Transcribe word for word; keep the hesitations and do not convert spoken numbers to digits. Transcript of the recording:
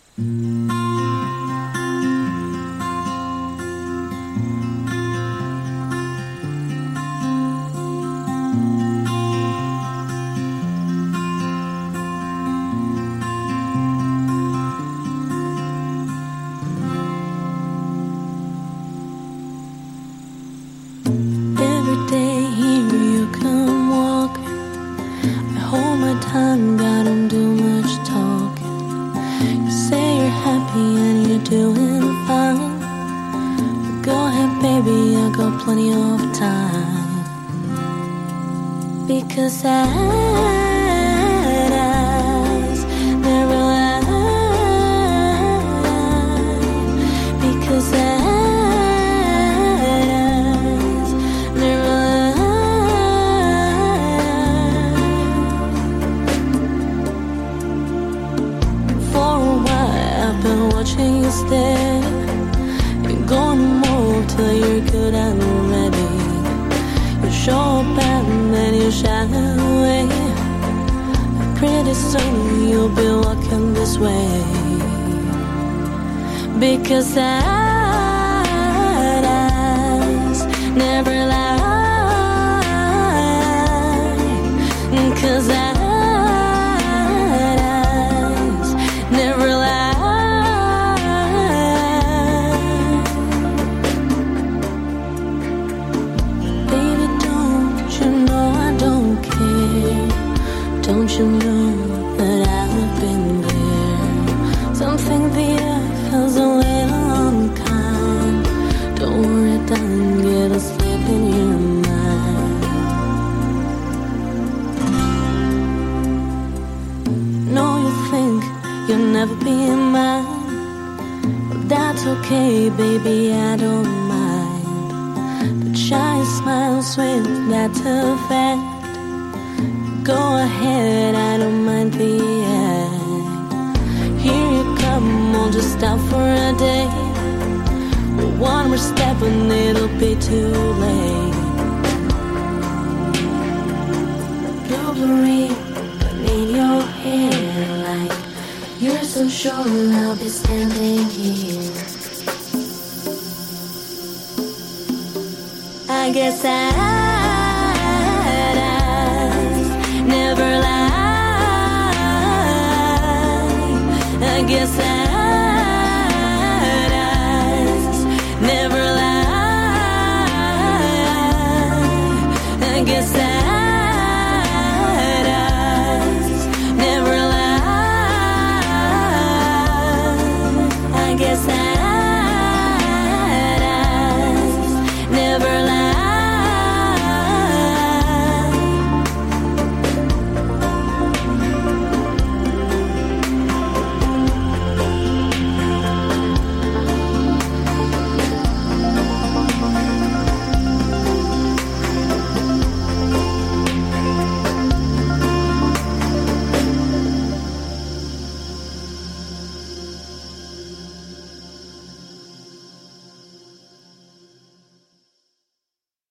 Time, God, don't do much talking. You say you're happy and you're doing fine. Go ahead, baby, I got plenty of time. Because sad eyes never lie. Because sad eyes never watching you stare. You're gonna move till you're good and ready. You show up and then you shy away. Pretty soon you'll be walking this way. Because sad eyes never lie. Cause I don't you know that I've been there? Something the earth feels a little unkind. Don't worry, darling, get a slip in your mind. No, you think you'll never be mine. Well, that's okay, baby, I don't mind. But shy smile, sweet, that's a fact. Go ahead, I don't mind the act. Here you come, we'll just stop for a day. One more step and it'll be too late. Glory in your hair, like you're so sure I'll be standing here. I guess I never lie. I guess I